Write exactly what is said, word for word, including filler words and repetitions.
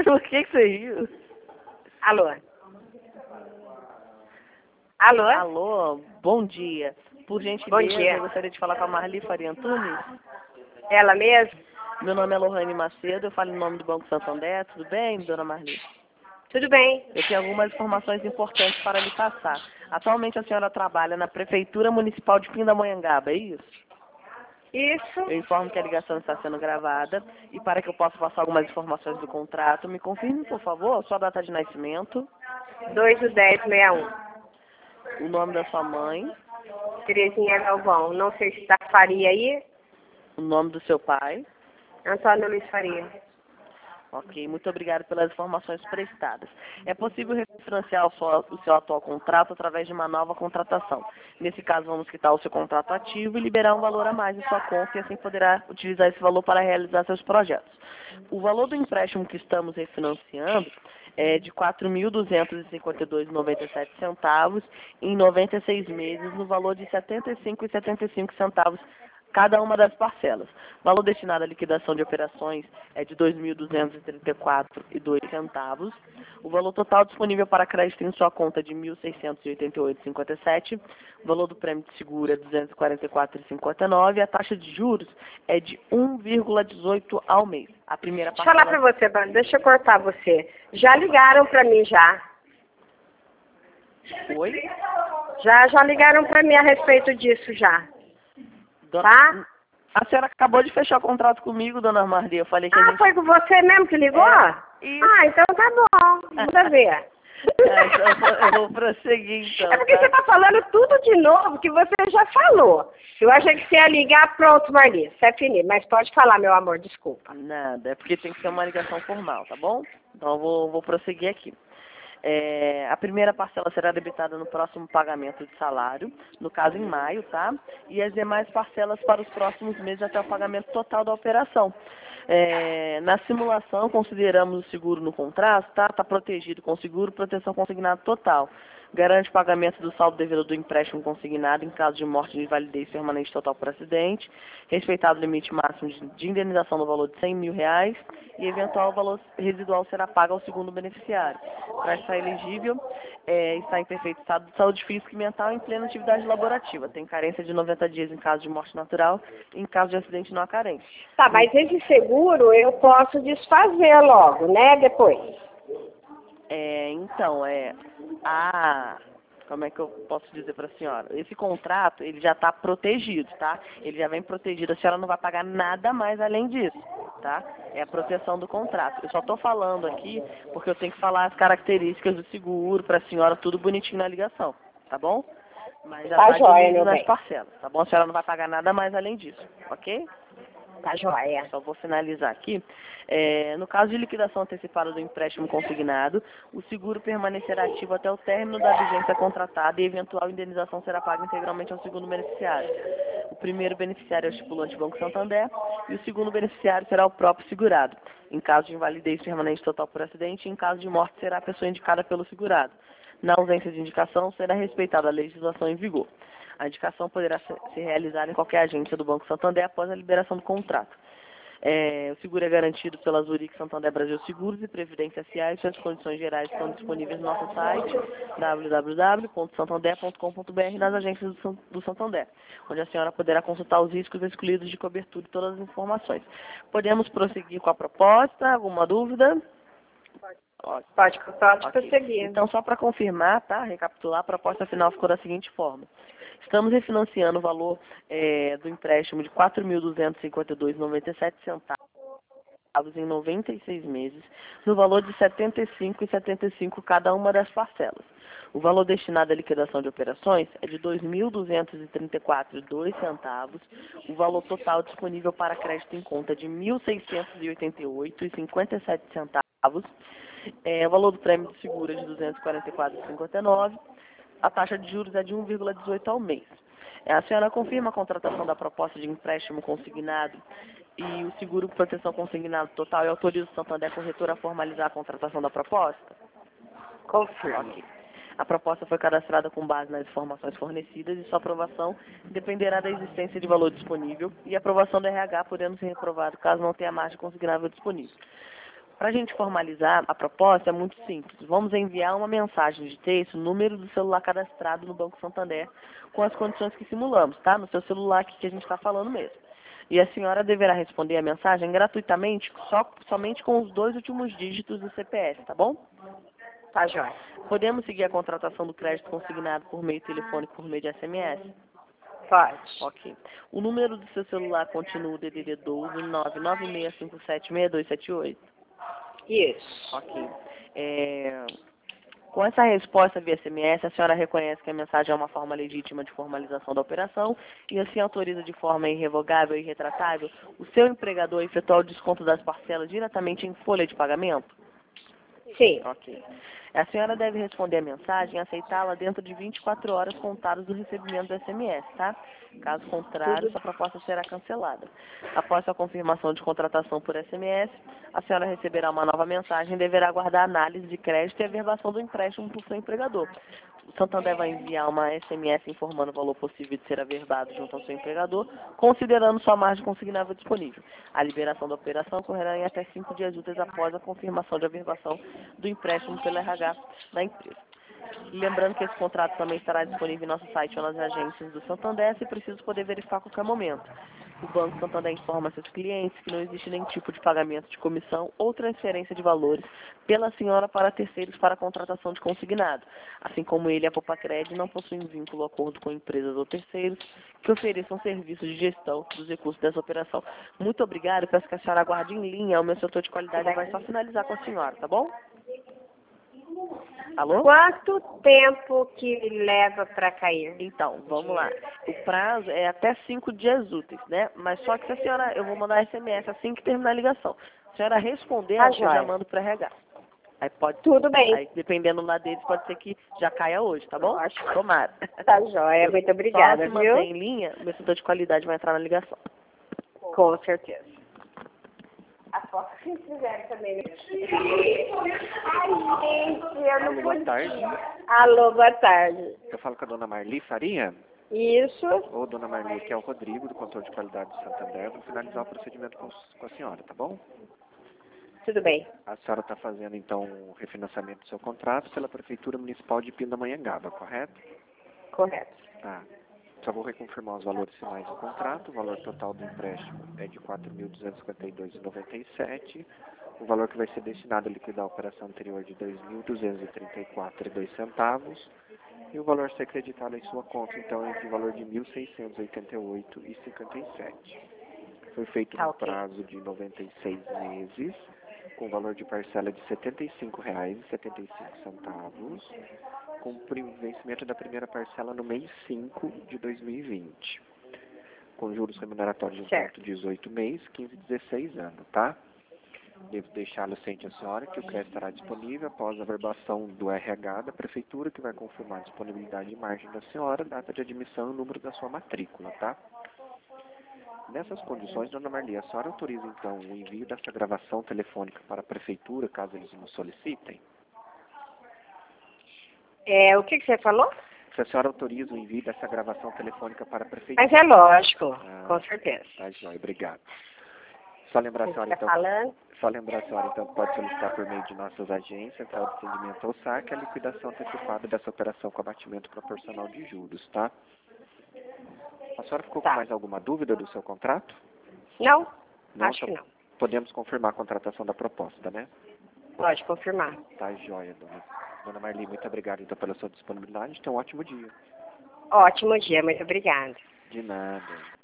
Por que, que você riu? Alô? Alô? Alô, bom dia. Por gentileza, Bom dia. eu gostaria de falar com a Marli Faria Antunes. Ela mesmo? Meu nome é Lohane Macedo, eu falo em nome do Banco Santander. Tudo bem, dona Marli? Tudo bem. Eu tenho algumas informações importantes para lhe passar. Atualmente a senhora trabalha na Prefeitura Municipal de Pindamonhangaba, é isso? Isso. Eu informo que a ligação está sendo gravada e para que eu possa passar algumas informações do contrato, me confirme, por favor, a sua data de nascimento, dois do dez sessenta e um. o nome da sua mãe, Terezinha Galvão. Não sei se tá Faria aí. o nome do seu pai. Antônio Luiz Faria. Ok, muito obrigada pelas informações prestadas. É possível refinanciar o seu, o seu atual contrato através de uma nova contratação. Nesse caso, vamos quitar o seu contrato ativo e liberar um valor a mais em sua conta e assim poderá utilizar esse valor para realizar seus projetos. O valor do empréstimo que estamos refinanciando é de quatro mil duzentos e cinquenta e dois reais e noventa e sete centavos em noventa e seis meses, no valor de setenta e cinco reais e setenta e cinco centavos cada uma das parcelas. O valor destinado à liquidação de operações é de dois mil duzentos e trinta e quatro reais e dois centavos. O valor total disponível para crédito em sua conta é de mil seiscentos e oitenta e oito reais e cinquenta e sete centavos. O valor do prêmio de seguro é duzentos e quarenta e quatro reais e cinquenta e nove centavos. A taxa de juros é de um vírgula dezoito ao mês. A primeira Deixa eu falar parcela... pra você, Banda. Deixa eu cortar você. Já ligaram pra mim já. Oi? Já, já ligaram pra mim a respeito disso já. Dona... Tá? A senhora acabou de fechar o contrato comigo, dona Marli. Eu falei que a Ah, gente... foi com você mesmo que ligou? É, isso. Ah, então tá bom. Manda ver. É, então eu vou, eu vou prosseguir, então, É porque tá? você tá falando tudo de novo que você já falou. Eu achei que você ia ligar, pronto, Marli. Você é finito. Mas pode falar, meu amor, desculpa. Nada, é porque tem que ser uma ligação formal, tá bom? Então eu vou, vou prosseguir aqui. É, a primeira parcela será debitada no próximo pagamento de salário, no caso em maio, tá? E as demais parcelas para os próximos meses até o pagamento total da operação. É, na simulação, consideramos o seguro no contrato, tá? Está protegido com seguro, proteção consignado total. Garante o pagamento do saldo devido do empréstimo consignado em caso de morte de invalidez permanente total por acidente, respeitado o limite máximo de, de indenização no valor de cem mil reais e eventual valor residual será pago ao segundo beneficiário. Para estar elegível, é, está em perfeito estado de saúde física e mental em plena atividade laborativa. Tem carência de noventa dias em caso de morte natural e em caso de acidente não há carência. Tá, mas esse seguro eu posso desfazer logo, né, depois. É, então, é, a, como é que eu posso dizer para a senhora? Esse contrato, ele já está protegido, tá? Ele já vem protegido, a senhora não vai pagar nada mais além disso, tá? É a proteção do contrato. Eu só estou falando aqui porque eu tenho que falar as características do seguro para a senhora, tudo bonitinho na ligação, tá bom? Mas já Tá está joia, diluído meu nas bem. parcelas, tá bom? A senhora não vai pagar nada mais além disso, ok? Tá joia. Só vou finalizar aqui. É, no caso de liquidação antecipada do empréstimo consignado, o seguro permanecerá ativo até o término da vigência contratada e eventual indenização será paga integralmente ao segundo beneficiário. O primeiro beneficiário é o estipulante Banco Santander e o segundo beneficiário será o próprio segurado. Em caso de invalidez permanente total por acidente, em caso de morte será a pessoa indicada pelo segurado. Na ausência de indicação, será respeitada a legislação em vigor. A indicação poderá ser realizada em qualquer agência do Banco Santander após a liberação do contrato. É, o seguro é garantido pela Zurich Santander Brasil Seguros e Previdência S A e suas condições gerais estão disponíveis no nosso site w w w ponto santander ponto com ponto b r nas agências do, do Santander, onde a senhora poderá consultar os riscos excluídos de cobertura e todas as informações. Podemos prosseguir com a proposta? Alguma dúvida? Pode, pode, pode Ok. prosseguir. Então, só para confirmar, tá? Recapitular, a proposta final ficou da seguinte forma. Estamos refinanciando o valor é, do empréstimo de quatro mil duzentos e cinquenta e dois reais e noventa e sete centavos em noventa e seis meses, no valor de setenta e cinco reais e setenta e cinco centavos cada uma das parcelas. O valor destinado à liquidação de operações é de dois mil duzentos e trinta e quatro reais e dois centavos. O valor total disponível para crédito em conta é de mil seiscentos e oitenta e oito reais e cinquenta e sete centavos. É, o valor do prêmio de seguro é de duzentos e quarenta e quatro reais e cinquenta e nove centavos. A taxa de juros é de um vírgula dezoito ao mês. É, a senhora confirma a contratação da proposta de empréstimo consignado e o seguro proteção consignado total e autoriza o Santander Corretor a formalizar a contratação da proposta? Confirmo. Ok. A proposta foi cadastrada com base nas informações fornecidas e sua aprovação dependerá da existência de valor disponível e a aprovação do R H podendo ser reprovado caso não tenha margem consignável disponível. Para a gente formalizar a proposta é muito simples. Vamos enviar uma mensagem de texto, número do celular cadastrado no Banco Santander, com as condições que simulamos, tá? No seu celular aqui que a gente está falando mesmo. E a senhora deverá responder a mensagem gratuitamente, só, somente com os dois últimos dígitos do C P F, tá bom? Tá, joia. Podemos seguir a contratação do crédito consignado por meio telefônico, por meio de S M S? Pode. Ok. O número do seu celular continua o D D D doze nove nove seis cinco sete seis dois sete oito? Isso. Ok. É... Com essa resposta via S M S, a senhora reconhece que a mensagem é uma forma legítima de formalização da operação e assim autoriza de forma irrevogável e irretratável o seu empregador a efetuar o desconto das parcelas diretamente em folha de pagamento? Sim. Ok. A senhora deve responder a mensagem e aceitá-la dentro de vinte e quatro horas contadas do recebimento do S M S, tá? Caso contrário, sua proposta será cancelada. Após a confirmação de contratação por S M S, a senhora receberá uma nova mensagem e deverá aguardar a análise de crédito e a verbação do empréstimo por seu empregador. O Santander vai enviar uma S M S informando o valor possível de ser averbado junto ao seu empregador, considerando sua margem consignável disponível. A liberação da operação ocorrerá em até cinco dias úteis após a confirmação de averbação do empréstimo pelo R H da empresa. Lembrando que esse contrato também estará disponível em nosso site ou nas agências do Santander, se preciso poder verificar a qualquer momento. O Banco Santander informa seus clientes que não existe nenhum tipo de pagamento de comissão ou transferência de valores pela senhora para terceiros para a contratação de consignado, assim como ele e a Popacred não possuem vínculo ou acordo com empresas ou terceiros que ofereçam serviços de gestão dos recursos dessa operação. Muito obrigada, peço que a senhora aguarde em linha, o meu setor de qualidade vai só finalizar com a senhora, tá bom? Alô? Quanto tempo que leva para cair? Então, vamos lá. O prazo é até cinco dias úteis, né? Mas só que se a senhora, eu vou mandar S M S assim que terminar a ligação. Se a senhora responder, Tá, eu já joia. mando para R H. Aí pode, Tudo bem. aí dependendo lá deles, pode ser que já caia hoje, tá bom? Tomara. Tá, joia. Muito obrigada, Só se viu? mantém em linha, o meu setor de qualidade vai entrar na ligação. Com certeza. A foto que vocês fizeram também. Ai, gente, eu não Boa vou... tarde. Alô, boa tarde. Eu falo com a dona Marli Faria. Isso. Ô, dona Marli, aqui é o Rodrigo, do controle de qualidade do Santander. Vou finalizar o procedimento com, com a senhora, tá bom? Tudo bem. A senhora está fazendo, então, o refinanciamento do seu contrato pela Prefeitura Municipal de Pindamonhangaba, correto? Correto. Tá. Só vou reconfirmar os valores finais do contrato. O valor total do empréstimo é de quatro mil duzentos e cinquenta e dois reais e noventa e sete centavos. O valor que vai ser destinado a liquidar a operação anterior é de dois mil duzentos e trinta e quatro reais e dois centavos. E o valor a ser creditado em sua conta, então, é de valor de mil seiscentos e oitenta e oito reais e cinquenta e sete centavos. Foi feito Tá, no ok. prazo de noventa e seis meses, com valor de parcela de setenta e cinco reais e setenta e cinco centavos, com o vencimento da primeira parcela no mês cinco de dois mil e vinte, com juros remuneratórios de Certo. dezoito meses, quinze e dezesseis anos, tá? Devo deixá-lo ciente a senhora que o crédito estará disponível após a verbação do R H da Prefeitura, que vai confirmar a disponibilidade e margem da senhora, data de admissão e o número da sua matrícula, tá? Nessas condições, dona Marli, a senhora autoriza, então, o envio dessa gravação telefônica para a Prefeitura, caso eles nos solicitem? É, o que, que você falou? Se a senhora autoriza o envio dessa gravação telefônica para a Prefeitura? Mas é lógico, Ah, com certeza. Tá, joia, obrigado. Só lembrar a Você senhora, está então, falando? só lembrar a senhora, então, que pode solicitar por meio de nossas agências, Central de Atendimento ou saque, a liquidação antecipada dessa operação com abatimento proporcional de juros, tá? A senhora ficou Tá. com mais alguma dúvida do seu contrato? Não? Não, Acho que então não. podemos confirmar a contratação da proposta, né? Pode confirmar. Tá, joia, dona. Dona Marli, muito obrigado, então, pela sua disponibilidade. Tenha um ótimo dia. Ótimo dia, muito obrigada. De nada.